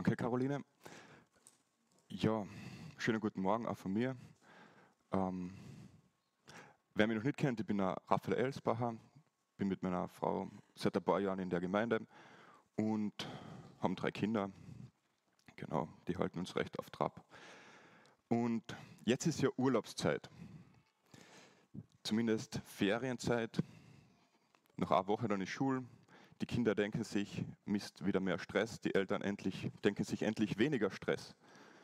Danke, Caroline. Ja, schönen guten Morgen auch von mir. Ähm, Wer mich noch nicht kennt, ich bin der Raphael Elsbacher, bin mit meiner Frau seit ein paar Jahren in der Gemeinde und haben 3 Kinder. Genau, die halten uns recht auf Trab. Und jetzt ist ja Urlaubszeit, zumindest Ferienzeit. Nach einer Woche dann ist Schule. Die Kinder denken sich, Mist, wieder mehr Stress. Die Eltern denken sich endlich weniger Stress.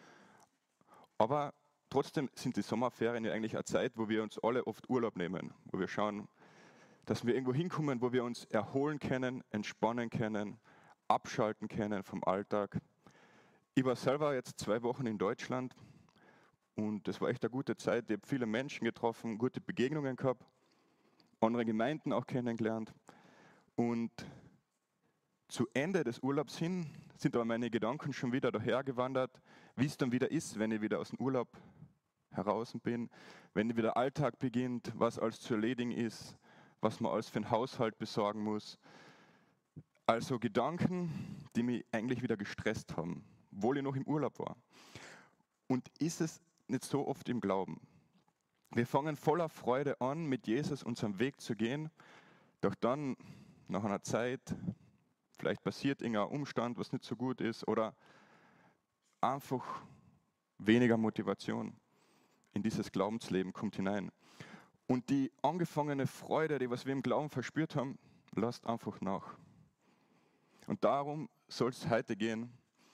Aber trotzdem sind die Sommerferien ja eigentlich eine Zeit, wo wir uns alle oft Urlaub nehmen, wo wir schauen, dass wir irgendwo hinkommen, wo wir uns erholen können, entspannen können, abschalten können vom Alltag. Ich war selber jetzt 2 Wochen in Deutschland und das war echt eine gute Zeit. Ich habe viele Menschen getroffen, gute Begegnungen gehabt, andere Gemeinden auch kennengelernt. Und zu Ende des Urlaubs hin sind aber meine Gedanken schon wieder dahergewandert, wie es dann wieder ist, wenn ich wieder aus dem Urlaub heraus bin, wenn wieder Alltag beginnt, was alles zu erledigen ist, was man alles für einen Haushalt besorgen muss. Also Gedanken, die mich eigentlich wieder gestresst haben, obwohl ich noch im Urlaub war. Und ist es nicht so oft im Glauben? Wir fangen voller Freude an, mit Jesus unseren Weg zu gehen, doch dann, nach einer Zeit, vielleicht passiert irgendein Umstand, was nicht so gut ist, oder einfach weniger Motivation in dieses Glaubensleben kommt hinein. Und die angefangene Freude, die was wir im Glauben verspürt haben, lasst einfach nach. Und darum soll es heute gehen,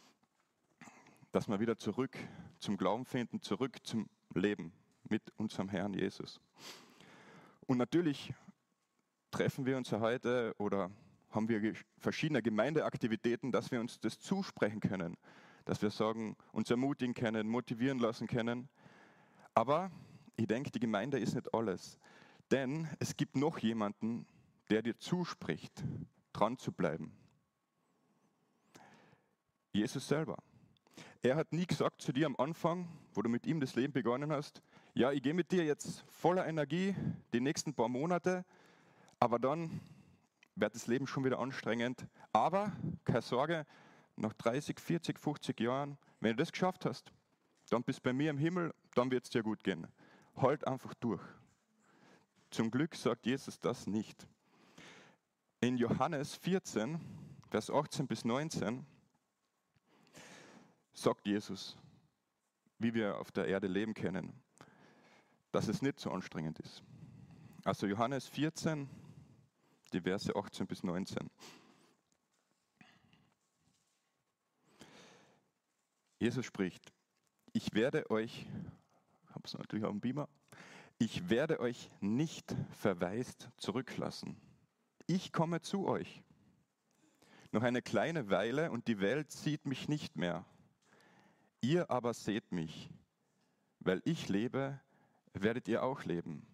dass wir wieder zurück zum Glauben finden, zurück zum Leben mit unserem Herrn Jesus. Und natürlich treffen wir uns ja heute oder haben wir verschiedene Gemeindeaktivitäten, dass wir uns das zusprechen können, dass wir sagen, uns ermutigen können, motivieren lassen können. Aber ich denke, die Gemeinde ist nicht alles, denn es gibt noch jemanden, der dir zuspricht, dran zu bleiben. Jesus selber. Er hat nie gesagt zu dir am Anfang, wo du mit ihm das Leben begonnen hast, ja, ich gehe mit dir jetzt voller Energie die nächsten paar Monate, aber dann wird das Leben schon wieder anstrengend. Aber, keine Sorge, nach 30, 40, 50 Jahren, wenn du das geschafft hast, dann bist du bei mir im Himmel, dann wird es dir gut gehen. Halt einfach durch. Zum Glück sagt Jesus das nicht. In Johannes 14, Vers 18 bis 19, sagt Jesus, wie wir auf der Erde leben können, dass es nicht so anstrengend ist. Also Johannes 14, die Verse 18 bis 19. Jesus spricht, ich werde euch nicht verwaist zurücklassen. Ich komme zu euch. Noch eine kleine Weile und die Welt sieht mich nicht mehr. Ihr aber seht mich. Weil ich lebe, werdet ihr auch leben.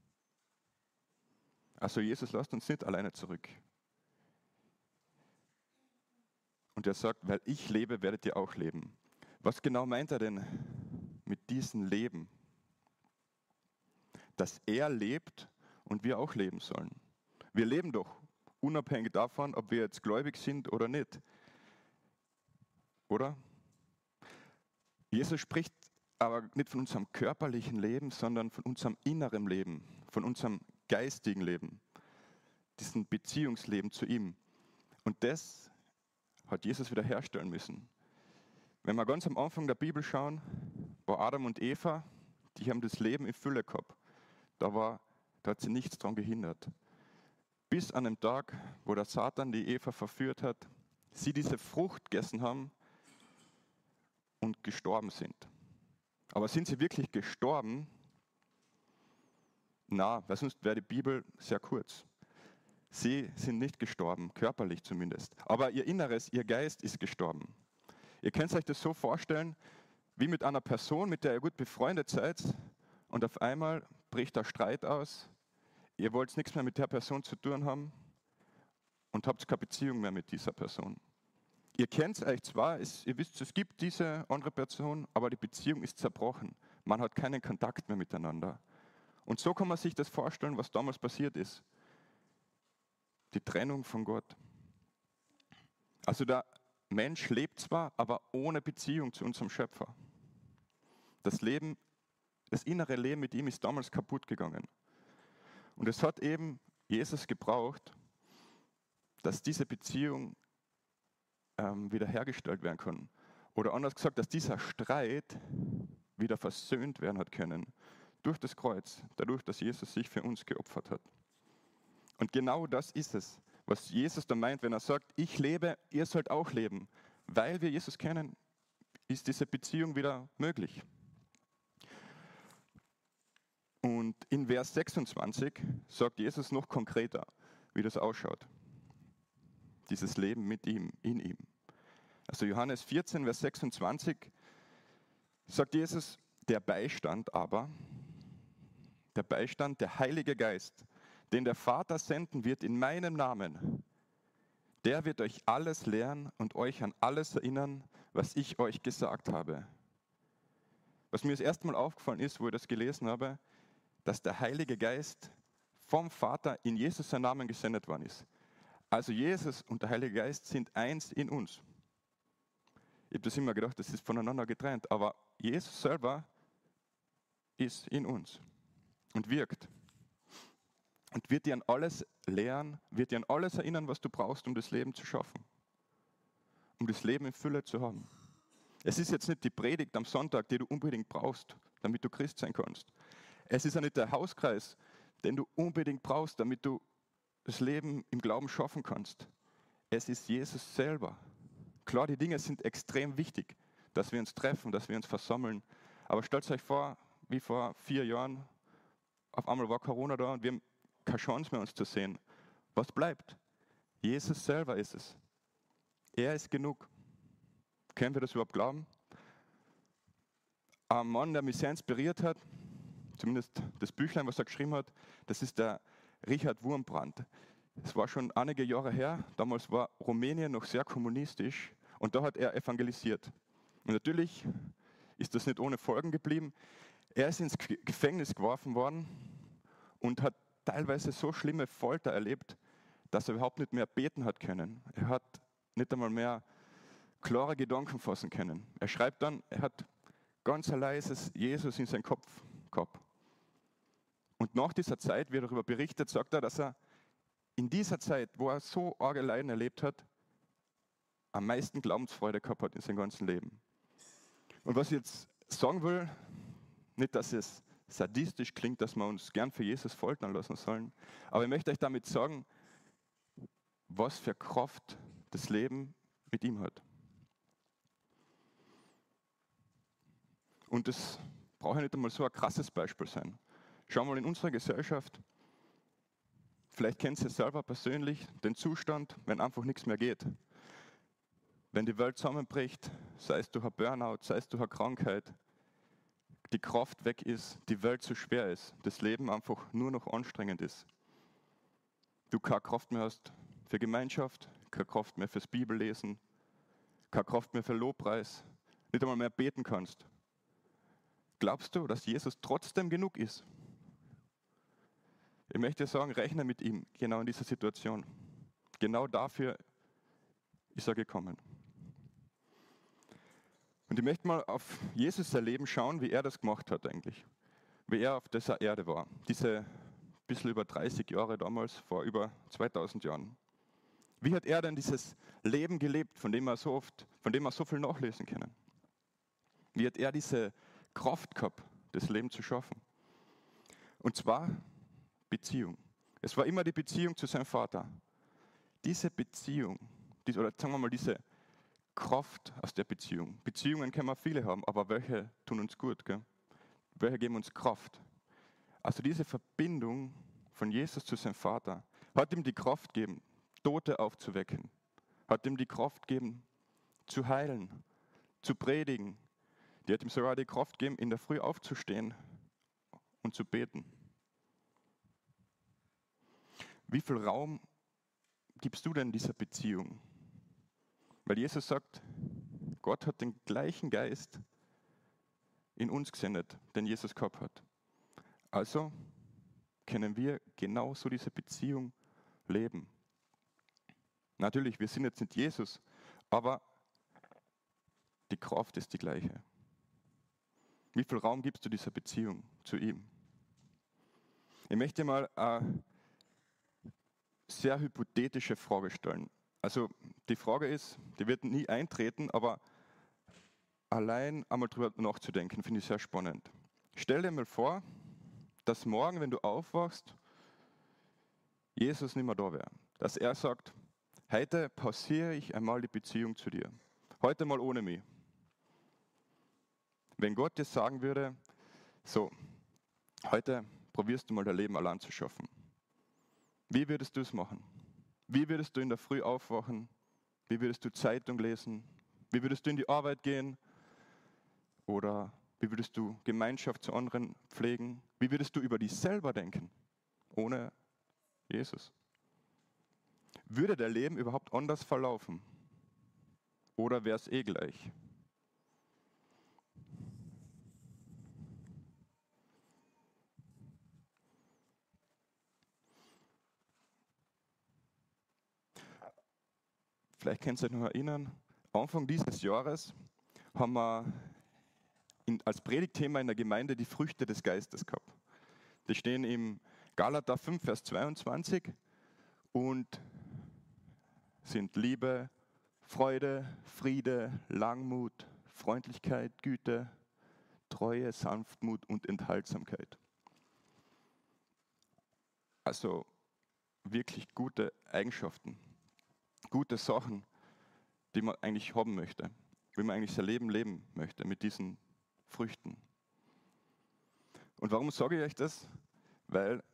Also Jesus lasst uns nicht alleine zurück. Und er sagt, weil ich lebe, werdet ihr auch leben. Was genau meint er denn mit diesem Leben? Dass er lebt und wir auch leben sollen. Wir leben doch, unabhängig davon, ob wir jetzt gläubig sind oder nicht. Oder? Jesus spricht aber nicht von unserem körperlichen Leben, sondern von unserem inneren Leben, von unserem geistigen Leben, diesem Beziehungsleben zu ihm. Und das hat Jesus wiederherstellen müssen. Wenn wir ganz am Anfang der Bibel schauen, war Adam und Eva, die haben das Leben in Fülle gehabt. Da hat sie nichts daran gehindert. Bis an dem Tag, wo der Satan die Eva verführt hat, sie diese Frucht gegessen haben und gestorben sind. Aber sind sie wirklich gestorben? Na, weil sonst wäre die Bibel sehr kurz. Sie sind nicht gestorben, körperlich zumindest. Aber ihr Inneres, ihr Geist ist gestorben. Ihr könnt euch das so vorstellen, wie mit einer Person, mit der ihr gut befreundet seid und auf einmal bricht der Streit aus. Ihr wollt nichts mehr mit der Person zu tun haben und habt keine Beziehung mehr mit dieser Person. Ihr kennt euch zwar, ihr wisst, es gibt diese andere Person, aber die Beziehung ist zerbrochen. Man hat keinen Kontakt mehr miteinander. Und so kann man sich das vorstellen, was damals passiert ist. Die Trennung von Gott. Also der Mensch lebt zwar, aber ohne Beziehung zu unserem Schöpfer. Das innere Leben mit ihm ist damals kaputt gegangen. Und es hat eben Jesus gebraucht, dass diese Beziehung wiederhergestellt werden kann. Oder anders gesagt, dass dieser Streit wieder versöhnt werden hat können. Durch das Kreuz, dadurch, dass Jesus sich für uns geopfert hat. Und genau das ist es, was Jesus da meint, wenn er sagt, ich lebe, ihr sollt auch leben. Weil wir Jesus kennen, ist diese Beziehung wieder möglich. Und in Vers 26 sagt Jesus noch konkreter, wie das ausschaut. Dieses Leben mit ihm, in ihm. Also Johannes 14, Vers 26 sagt Jesus, der Beistand, der Heilige Geist, den der Vater senden wird in meinem Namen, der wird euch alles lehren und euch an alles erinnern, was ich euch gesagt habe. Was mir das erste Mal aufgefallen ist, wo ich das gelesen habe, dass der Heilige Geist vom Vater in Jesus seinen Namen gesendet worden ist. Also Jesus und der Heilige Geist sind eins in uns. Ich habe das immer gedacht, das ist voneinander getrennt, aber Jesus selber ist in uns und wirkt. Und wird dir an alles lehren, wird dir an alles erinnern, was du brauchst, um das Leben zu schaffen. Um das Leben in Fülle zu haben. Es ist jetzt nicht die Predigt am Sonntag, die du unbedingt brauchst, damit du Christ sein kannst. Es ist auch nicht der Hauskreis, den du unbedingt brauchst, damit du das Leben im Glauben schaffen kannst. Es ist Jesus selber. Klar, die Dinge sind extrem wichtig, dass wir uns treffen, dass wir uns versammeln. Aber stellt euch vor, wie vor 4 Jahren, auf einmal war Corona da und wir haben keine Chance mehr, uns zu sehen. Was bleibt? Jesus selber ist es. Er ist genug. Können wir das überhaupt glauben? Ein Mann, der mich sehr inspiriert hat, zumindest das Büchlein, was er geschrieben hat, das ist der Richard Wurmbrand. Es war schon einige Jahre her, damals war Rumänien noch sehr kommunistisch und da hat er evangelisiert. Und natürlich ist das nicht ohne Folgen geblieben. Er ist ins Gefängnis geworfen worden und hat teilweise so schlimme Folter erlebt, dass er überhaupt nicht mehr beten hat können. Er hat nicht einmal mehr klare Gedanken fassen können. Er schreibt dann, er hat ganz ein leises Jesus in seinen Kopf gehabt. Und nach dieser Zeit, wie er darüber berichtet, sagt er, dass er in dieser Zeit, wo er so arge Leiden erlebt hat, am meisten Glaubensfreude gehabt hat in seinem ganzen Leben. Und was ich jetzt sagen will, nicht, dass es sadistisch klingt, dass wir uns gern für Jesus foltern lassen sollen, aber ich möchte euch damit sagen, was für Kraft das Leben mit ihm hat. Und das braucht ja nicht einmal so ein krasses Beispiel sein. Schau mal in unserer Gesellschaft, vielleicht kennt ihr selber persönlich den Zustand, wenn einfach nichts mehr geht. Wenn die Welt zusammenbricht, sei es durch ein Burnout, sei es durch eine Krankheit, die Kraft weg ist, die Welt zu schwer ist, das Leben einfach nur noch anstrengend ist. Du keine Kraft mehr hast für Gemeinschaft, keine Kraft mehr fürs Bibellesen, keine Kraft mehr für Lobpreis, nicht einmal mehr beten kannst. Glaubst du, dass Jesus trotzdem genug ist? Ich möchte dir sagen, rechne mit ihm, genau in dieser Situation. Genau dafür ist er gekommen. Und ich möchte mal auf Jesus Leben schauen, wie er das gemacht hat eigentlich. Wie er auf dieser Erde war. Diese bisschen über 30 Jahre damals, vor über 2000 Jahren. Wie hat er denn dieses Leben gelebt, von dem wir so viel nachlesen können? Wie hat er diese Kraft gehabt, das Leben zu schaffen? Und zwar Beziehung. Es war immer die Beziehung zu seinem Vater. Diese Beziehung, oder sagen wir mal diese Kraft aus der Beziehung. Beziehungen können wir viele haben, aber welche tun uns gut? Gell? Welche geben uns Kraft? Also diese Verbindung von Jesus zu seinem Vater hat ihm die Kraft gegeben, Tote aufzuwecken. Hat ihm die Kraft gegeben, zu heilen, zu predigen. Die hat ihm sogar die Kraft gegeben, in der Früh aufzustehen und zu beten. Wie viel Raum gibst du denn dieser Beziehung? Weil Jesus sagt, Gott hat den gleichen Geist in uns gesendet, den Jesus gehabt hat. Also können wir genauso diese Beziehung leben. Natürlich, wir sind jetzt nicht Jesus, aber Kraft ist die gleiche. Wie viel Raum gibst du dieser Beziehung zu ihm? Ich möchte mal eine sehr hypothetische Frage stellen. Also die Frage ist, die wird nie eintreten, aber allein einmal drüber nachzudenken, finde ich sehr spannend. Stell dir mal vor, dass morgen, wenn du aufwachst, Jesus nicht mehr da wäre. Dass er sagt, heute pausiere ich einmal die Beziehung zu dir. Heute mal ohne mich. Wenn Gott dir sagen würde, so, heute probierst du mal dein Leben allein zu schaffen. Wie würdest du es machen? Wie würdest du in der Früh aufwachen? Wie würdest du Zeitung lesen? Wie würdest du in die Arbeit gehen? Oder wie würdest du Gemeinschaft zu anderen pflegen? Wie würdest du über dich selber denken, ohne Jesus? Würde dein Leben überhaupt anders verlaufen? Oder wäre es eh gleich? Vielleicht könnt ihr euch noch erinnern, Anfang dieses Jahres haben wir als Predigtthema in der Gemeinde die Früchte des Geistes gehabt. Die stehen im Galater 5, Vers 22 und sind Liebe, Freude, Friede, Langmut, Freundlichkeit, Güte, Treue, Sanftmut und Enthaltsamkeit. Also wirklich gute Eigenschaften, gute Sachen, die man eigentlich haben möchte, wie man eigentlich sein Leben leben möchte mit diesen Früchten. Und warum sage ich euch das? Weil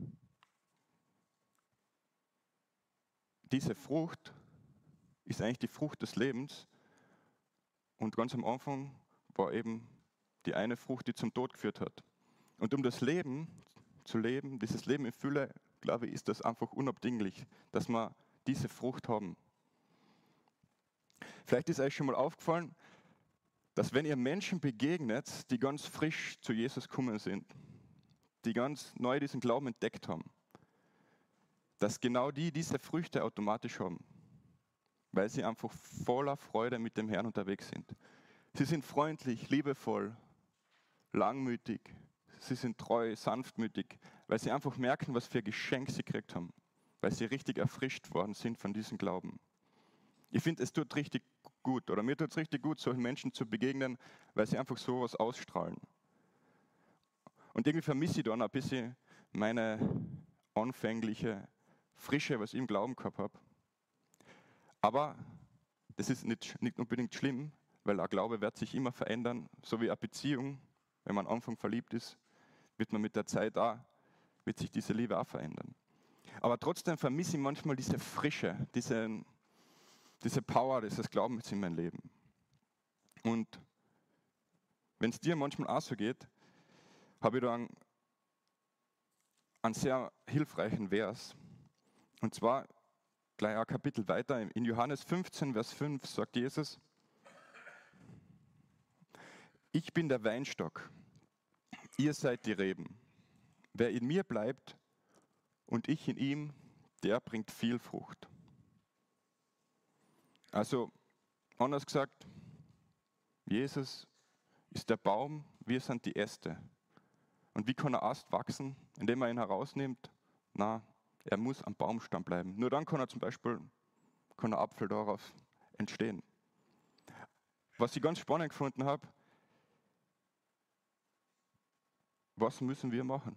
diese Frucht ist eigentlich die Frucht des Lebens und ganz am Anfang war eben die eine Frucht, die zum Tod geführt hat. Und um das Leben zu leben, dieses Leben in Fülle, glaube ich, ist das einfach unabdinglich, dass wir diese Frucht haben. Vielleicht ist euch schon mal aufgefallen, dass wenn ihr Menschen begegnet, die ganz frisch zu Jesus gekommen sind, die ganz neu diesen Glauben entdeckt haben, dass genau die diese Früchte automatisch haben, weil sie einfach voller Freude mit dem Herrn unterwegs sind. Sie sind freundlich, liebevoll, langmütig, sie sind treu, sanftmütig, weil sie einfach merken, was für ein Geschenk sie gekriegt haben, weil sie richtig erfrischt worden sind von diesem Glauben. Ich finde, es tut richtig gut, oder mir tut es richtig gut, solchen Menschen zu begegnen, weil sie einfach sowas ausstrahlen. Und irgendwie vermisse ich dann ein bisschen meine anfängliche Frische, was ich im Glauben gehabt habe. Aber das ist nicht unbedingt schlimm, weil ein Glaube wird sich immer verändern, so wie eine Beziehung. Wenn man am Anfang verliebt ist, wird man mit der Zeit auch, wird sich diese Liebe auch verändern. Aber trotzdem vermisse ich manchmal diese Frische, diese Power dieses Glaubens in meinem Leben. Und wenn es dir manchmal auch so geht, habe ich da einen sehr hilfreichen Vers. Und zwar gleich ein Kapitel weiter, in Johannes 15, Vers 5 sagt Jesus, ich bin der Weinstock, ihr seid die Reben. Wer in mir bleibt und ich in ihm, der bringt viel Frucht. Also, anders gesagt, Jesus ist der Baum, wir sind die Äste. Und wie kann ein Ast wachsen, indem man ihn herausnimmt? Na, er muss am Baumstamm bleiben. Nur dann kann er zum Beispiel, kann ein Apfel darauf entstehen. Was ich ganz spannend gefunden habe, was müssen wir machen?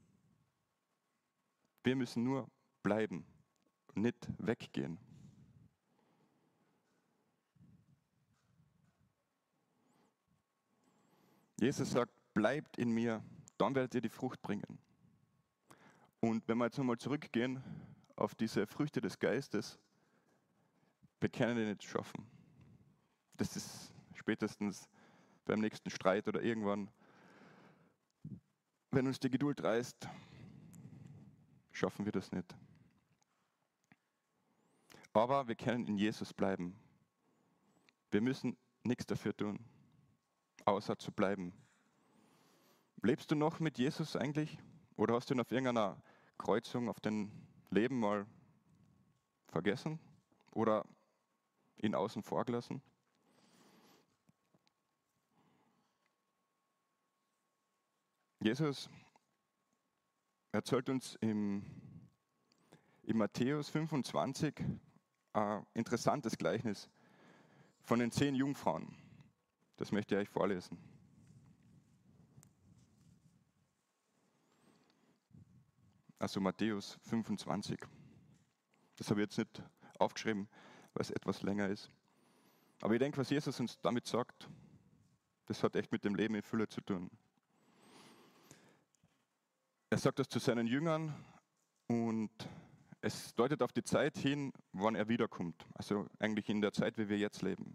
Wir müssen nur bleiben, nicht weggehen. Jesus sagt, bleibt in mir, dann werdet ihr die Frucht bringen. Und wenn wir jetzt nochmal zurückgehen auf diese Früchte des Geistes, wir können die nicht schaffen. Das ist spätestens beim nächsten Streit oder irgendwann, wenn uns die Geduld reißt, schaffen wir das nicht. Aber wir können in Jesus bleiben. Wir müssen nichts dafür tun, außer zu bleiben. Lebst du noch mit Jesus eigentlich? Oder hast du ihn auf irgendeiner Kreuzung auf dein Leben mal vergessen? Oder ihn außen vor gelassen? Jesus erzählt uns in Matthäus 25 ein interessantes Gleichnis von den 10 Jungfrauen. Das möchte ich euch vorlesen. Also Matthäus 25. Das habe ich jetzt nicht aufgeschrieben, weil es etwas länger ist. Aber ich denke, was Jesus uns damit sagt, das hat echt mit dem Leben in Fülle zu tun. Er sagt das zu seinen Jüngern und es deutet auf die Zeit hin, wann er wiederkommt. Also eigentlich in der Zeit, wie wir jetzt leben.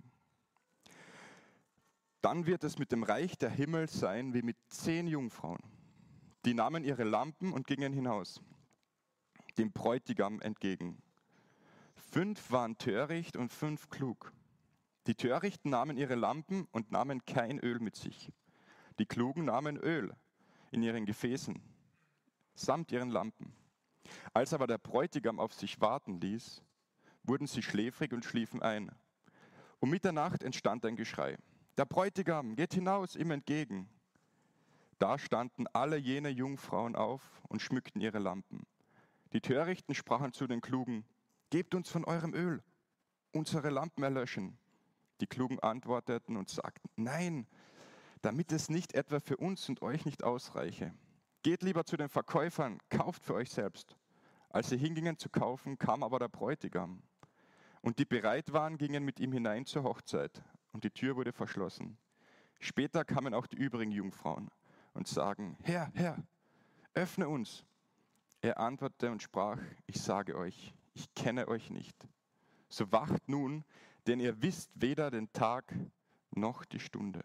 Dann wird es mit dem Reich der Himmel sein wie mit 10 Jungfrauen. Die nahmen ihre Lampen und gingen hinaus, dem Bräutigam entgegen. 5 waren töricht und 5 klug. Die Törichten nahmen ihre Lampen und nahmen kein Öl mit sich. Die Klugen nahmen Öl in ihren Gefäßen, samt ihren Lampen. Als aber der Bräutigam auf sich warten ließ, wurden sie schläfrig und schliefen ein. Um Mitternacht entstand ein Geschrei. Der Bräutigam geht hinaus ihm entgegen. Da standen alle jene Jungfrauen auf und schmückten ihre Lampen. Die Törichten sprachen zu den Klugen: Gebt uns von eurem Öl, unsere Lampen erlöschen. Die Klugen antworteten und sagten: Nein, damit es nicht etwa für uns und euch nicht ausreiche. Geht lieber zu den Verkäufern, kauft für euch selbst. Als sie hingingen zu kaufen, kam aber der Bräutigam. Und die bereit waren, gingen mit ihm hinein zur Hochzeit. Und die Tür wurde verschlossen. Später kamen auch die übrigen Jungfrauen und sagen: Herr, Herr, öffne uns. Er antwortete und sprach: Ich sage euch, ich kenne euch nicht. So wacht nun, denn ihr wisst weder den Tag noch die Stunde.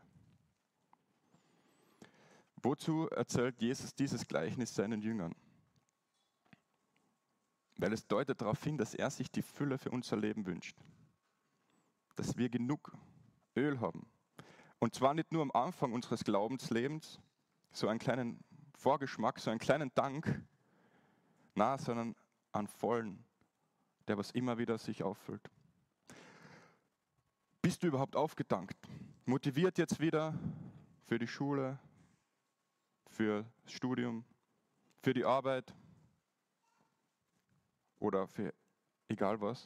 Wozu erzählt Jesus dieses Gleichnis seinen Jüngern? Weil es deutet darauf hin, dass er sich die Fülle für unser Leben wünscht. Dass wir genug Öl haben. Und zwar nicht nur am Anfang unseres Glaubenslebens, so einen kleinen Vorgeschmack, so einen kleinen Dank, sondern an vollen, der was immer wieder sich auffüllt. Bist du überhaupt aufgetankt? Motiviert jetzt wieder für die Schule, für das Studium, für die Arbeit oder für egal was?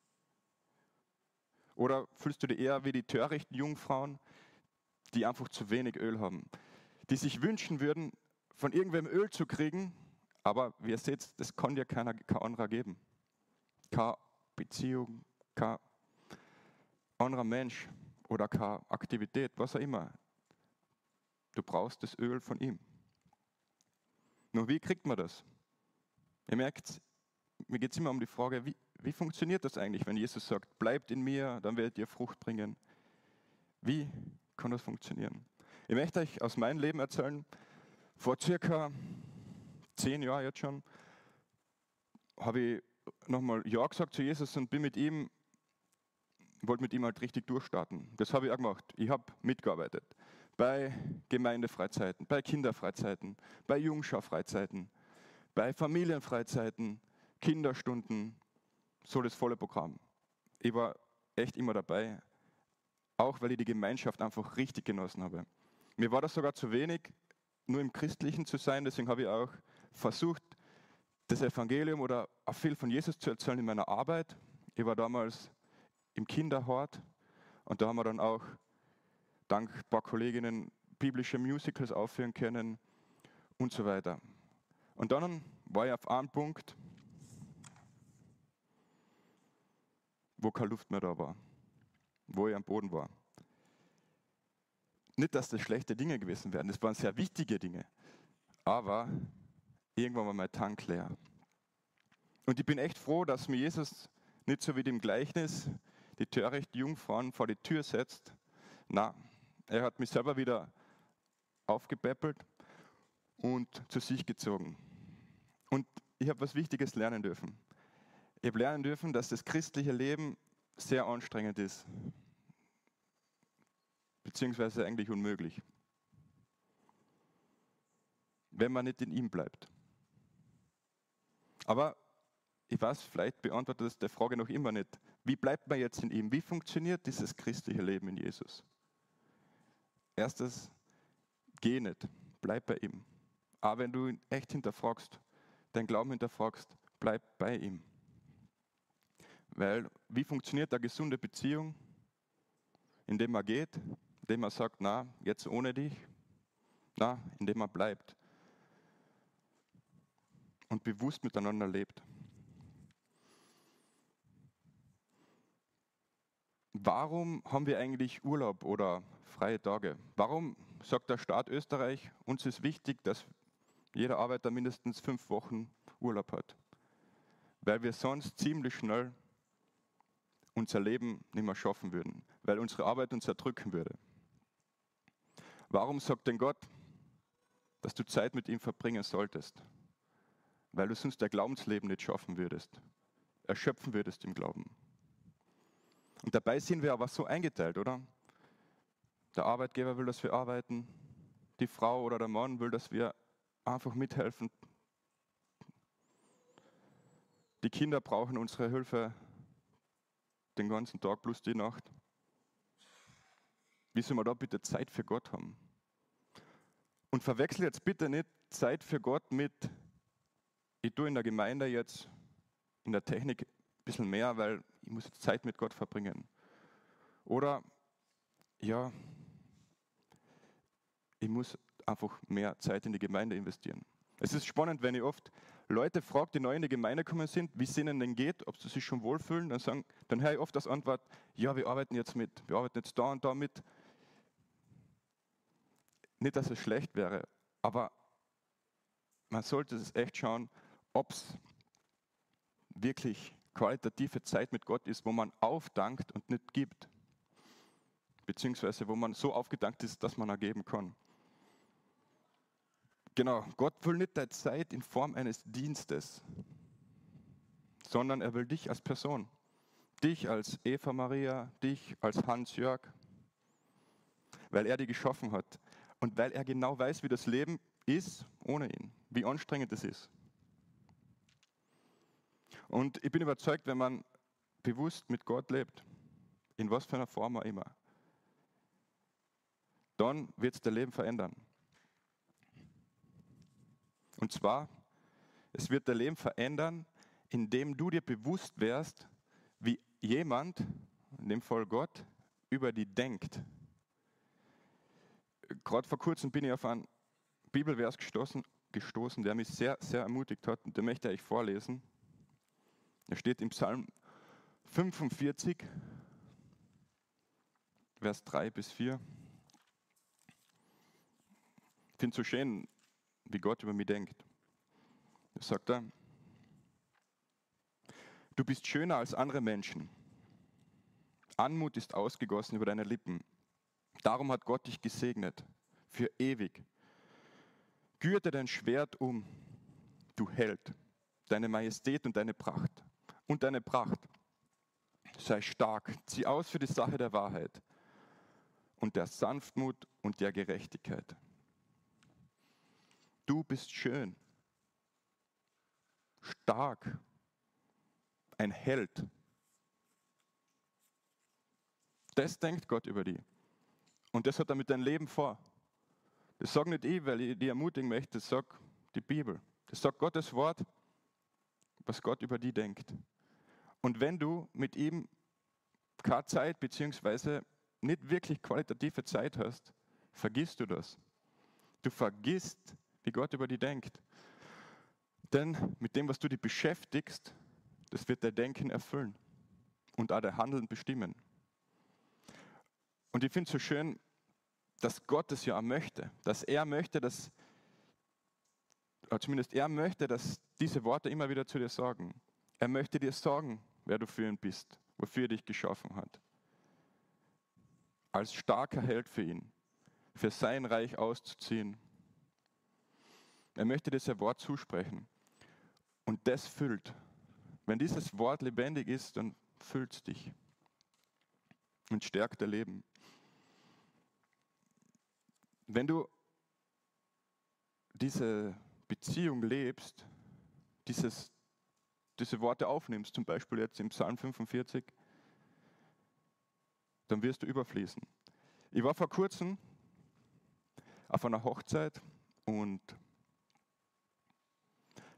Oder fühlst du dich eher wie die törichten Jungfrauen, die einfach zu wenig Öl haben, die sich wünschen würden, von irgendwem Öl zu kriegen, aber wie ihr seht, das kann dir kein anderer geben. Keine Beziehung, kein anderer Mensch oder keine Aktivität, was auch immer. Du brauchst das Öl von ihm. Nur wie kriegt man das? Ihr merkt, mir geht es immer um die Frage, wie funktioniert das eigentlich, wenn Jesus sagt, bleibt in mir, dann werdet ihr Frucht bringen. Wie kann das funktionieren? Ich möchte euch aus meinem Leben erzählen. Vor circa 10 Jahren jetzt schon habe ich nochmal Ja gesagt zu Jesus und wollte mit ihm halt richtig durchstarten. Das habe ich auch gemacht. Ich habe mitgearbeitet. Bei Gemeindefreizeiten, bei Kinderfreizeiten, bei Jungschau-Freizeiten, bei Familienfreizeiten, Kinderstunden, so das volle Programm. Ich war echt immer dabei, auch weil ich die Gemeinschaft einfach richtig genossen habe. Mir war das sogar zu wenig, nur im Christlichen zu sein, deswegen habe ich auch versucht, das Evangelium oder auch viel von Jesus zu erzählen in meiner Arbeit. Ich war damals im Kinderhort und da haben wir dann auch dank ein paar Kolleginnen biblische Musicals aufführen können und so weiter. Und dann war ich auf einem Punkt, wo keine Luft mehr da war, wo ich am Boden war. Nicht, dass das schlechte Dinge gewesen wären, das waren sehr wichtige Dinge, aber irgendwann war mein Tank leer. Und ich bin echt froh, dass mir Jesus nicht so wie dem Gleichnis die törichten Jungfrauen vor die Tür setzt. Na, er hat mich selber wieder aufgepäppelt und zu sich gezogen. Und ich habe was Wichtiges lernen dürfen. Ich habe lernen dürfen, dass das christliche Leben sehr anstrengend ist. Beziehungsweise eigentlich unmöglich. Wenn man nicht in ihm bleibt. Aber ich weiß, vielleicht beantwortet das der Frage noch immer nicht. Wie bleibt man jetzt in ihm? Wie funktioniert dieses christliche Leben in Jesus? Erstes, geh nicht, bleib bei ihm. Aber wenn du ihn echt hinterfragst, deinen Glauben hinterfragst, bleib bei ihm. Weil, wie funktioniert eine gesunde Beziehung? Indem man geht, indem man sagt, na, jetzt ohne dich, na, indem man bleibt und bewusst miteinander lebt. Warum haben wir eigentlich Urlaub oder freie Tage? Warum sagt der Staat Österreich, uns ist wichtig, dass jeder Arbeiter mindestens 5 Wochen Urlaub hat? Weil wir sonst ziemlich schnell unser Leben nicht mehr schaffen würden, weil unsere Arbeit uns erdrücken würde. Warum sagt denn Gott, dass du Zeit mit ihm verbringen solltest? Weil du sonst dein Glaubensleben nicht schaffen würdest, erschöpfen würdest im Glauben. Und dabei sind wir aber so eingeteilt, oder? Der Arbeitgeber will, dass wir arbeiten, die Frau oder der Mann will, dass wir einfach mithelfen. Die Kinder brauchen unsere Hilfe den ganzen Tag plus die Nacht. Wie soll man da bitte Zeit für Gott haben? Und verwechsel jetzt bitte nicht Zeit für Gott mit, ich tue in der Gemeinde jetzt, in der Technik ein bisschen mehr, weil ich muss jetzt Zeit mit Gott verbringen. Oder, ja, ich muss einfach mehr Zeit in die Gemeinde investieren. Es ist spannend, wenn ich oft Leute frage, die neu in die Gemeinde gekommen sind, wie es ihnen denn geht, ob sie sich schon wohlfühlen, dann höre ich oft als Antwort, ja, wir arbeiten jetzt da und da mit. Nicht, dass es schlecht wäre, aber man sollte es echt schauen, ob es wirklich qualitative Zeit mit Gott ist, wo man aufdankt und nicht gibt. Beziehungsweise wo man so aufgedankt ist, dass man ergeben kann. Genau, Gott will nicht deine Zeit in Form eines Dienstes, sondern er will dich als Person. Dich als Eva Maria, dich als Hans-Jörg, weil er dich geschaffen hat und weil er genau weiß, wie das Leben ist ohne ihn, wie anstrengend es ist. Und ich bin überzeugt, wenn man bewusst mit Gott lebt, in was für einer Form auch immer, dann wird es dein Leben verändern. Und zwar, es wird dein Leben verändern, indem du dir bewusst wärst, wie jemand, in dem Fall Gott, über die denkt. Gerade vor kurzem bin ich auf einen Bibelvers gestoßen, der mich sehr, sehr ermutigt hat und den möchte ich vorlesen. Er steht im Psalm 45, Vers 3 bis 4. Ich finde es so schön, wie Gott über mich denkt. Da sagt er, du bist schöner als andere Menschen. Anmut ist ausgegossen über deine Lippen. Darum hat Gott dich gesegnet, für ewig. Gürte dein Schwert um, du Held, deine Majestät und deine Pracht. Und deine Pracht. Sei stark, zieh aus für die Sache der Wahrheit und der Sanftmut und der Gerechtigkeit. Du bist schön, stark, ein Held. Das denkt Gott über dich. Und das hat er mit deinem Leben vor. Das sage nicht ich, weil ich dich ermutigen möchte, das sagt die Bibel. Das sagt Gottes Wort, was Gott über dich denkt. Und wenn du mit ihm keine Zeit bzw. nicht wirklich qualitative Zeit hast, vergisst du das. Du vergisst, wie Gott über dich denkt. Denn mit dem, was du dich beschäftigst, das wird dein Denken erfüllen und auch dein Handeln bestimmen. Und ich finde es so schön, dass Gott es ja auch möchte, dass er möchte, dass diese Worte immer wieder zu dir sagen. Er möchte dir sagen, wer du für ihn bist, wofür er dich geschaffen hat. Als starker Held für ihn, für sein Reich auszuziehen. Er möchte dir sein Wort zusprechen. Und das füllt. Wenn dieses Wort lebendig ist, dann füllt es dich und stärkt dein Leben. Wenn du diese Beziehung lebst, diese Worte aufnimmst, zum Beispiel jetzt im Psalm 45, dann wirst du überfließen. Ich war vor kurzem auf einer Hochzeit und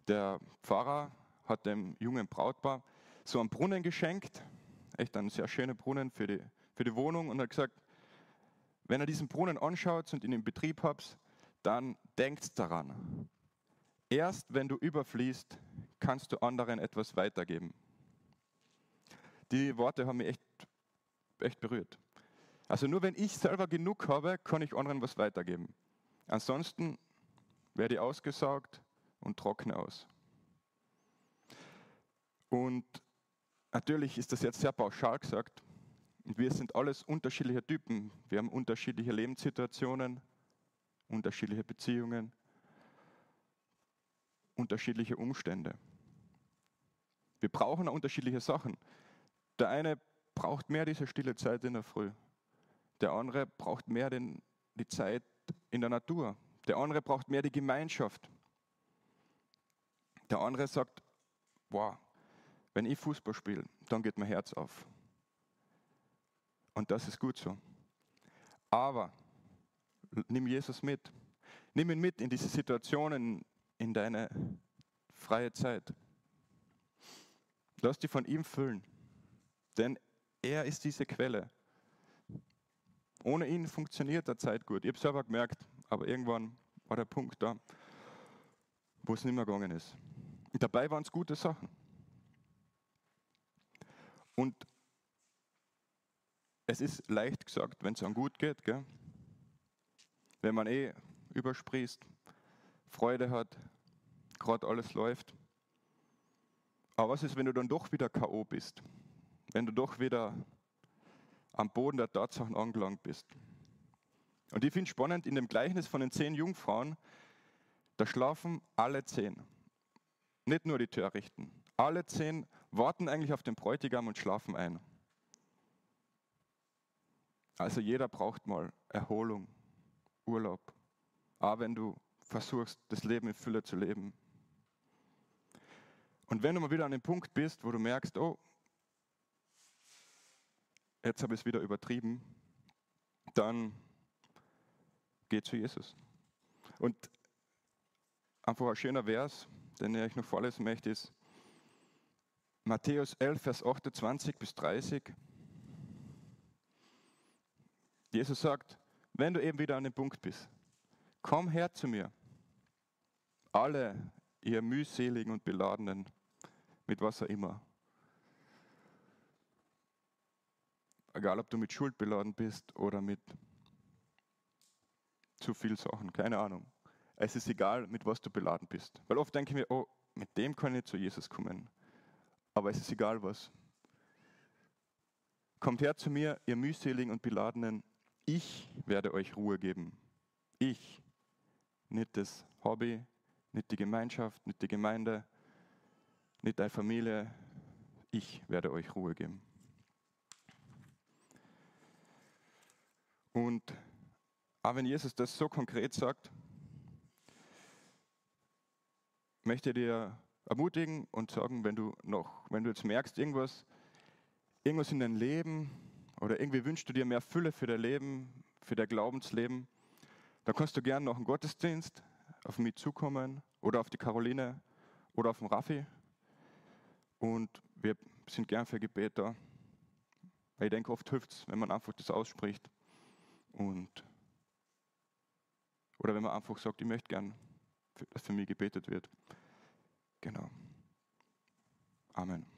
Der Pfarrer hat dem jungen Brautpaar so einen Brunnen geschenkt, echt einen sehr schönen Brunnen für die Wohnung, und hat gesagt, wenn ihr diesen Brunnen anschaut und ihn in Betrieb habt, dann denkt daran. Erst wenn du überfließt, kannst du anderen etwas weitergeben. Die Worte haben mich echt berührt. Also nur wenn ich selber genug habe, kann ich anderen was weitergeben. Ansonsten werde ich ausgesaugt und trockne aus. Und natürlich ist das jetzt sehr pauschal gesagt. Wir sind alles unterschiedliche Typen. Wir haben unterschiedliche Lebenssituationen, unterschiedliche Beziehungen, unterschiedliche Umstände. Wir brauchen auch unterschiedliche Sachen. Der eine braucht mehr diese stille Zeit in der Früh. Der andere braucht mehr die Zeit in der Natur. Der andere braucht mehr die Gemeinschaft. Der andere sagt, boah, wenn ich Fußball spiele, dann geht mein Herz auf. Und das ist gut so. Aber nimm Jesus mit. Nimm ihn mit in diese Situationen, in deine freie Zeit. Lass dich von ihm füllen. Denn er ist diese Quelle. Ohne ihn funktioniert der Zeit gut. Ich habe es selber gemerkt, aber irgendwann war der Punkt da, wo es nicht mehr gegangen ist. Und dabei waren es gute Sachen. Und es ist leicht gesagt, wenn es einem gut geht, gell? Wenn man übersprießt, Freude hat, gerade alles läuft. Aber was ist, wenn du dann doch wieder K.O. bist? Wenn du doch wieder am Boden der Tatsachen angelangt bist? Und ich finde spannend, in dem Gleichnis von den 10 Jungfrauen, da schlafen alle 10. Nicht nur die Törichten. Alle 10 warten eigentlich auf den Bräutigam und schlafen ein. Also jeder braucht mal Erholung, Urlaub. Auch wenn du versuchst, das Leben in Fülle zu leben. Und wenn du mal wieder an dem Punkt bist, wo du merkst, oh, jetzt habe ich es wieder übertrieben, dann geh zu Jesus. Und einfach ein schöner Vers, den ich euch noch vorlesen möchte, ist Matthäus 11, Vers 28 bis 30. Jesus sagt, wenn du eben wieder an dem Punkt bist, komm her zu mir, alle ihr mühseligen und beladenen, mit was auch immer. Egal, ob du mit Schuld beladen bist oder mit zu viel Sachen, keine Ahnung. Es ist egal, mit was du beladen bist. Weil oft denke ich mir, oh, mit dem kann ich zu Jesus kommen. Aber es ist egal was. Kommt her zu mir, ihr mühseligen und beladenen, ich werde euch Ruhe geben. Ich, nicht das Hobby, nicht die Gemeinschaft, nicht die Gemeinde, nicht deine Familie. Ich werde euch Ruhe geben. Und auch wenn Jesus das so konkret sagt, möchte ich dir ermutigen und sagen, wenn du jetzt merkst, irgendwas in deinem Leben oder irgendwie wünschst du dir mehr Fülle für dein Leben, für dein Glaubensleben, dann kannst du gerne nach dem Gottesdienst auf mich zukommen oder auf die Caroline oder auf den Raffi. Und wir sind gern für Gebet da. Weil ich denke, oft hilft es, wenn man einfach das ausspricht. Oder wenn man einfach sagt, ich möchte gern, dass für mich gebetet wird. Genau. Amen.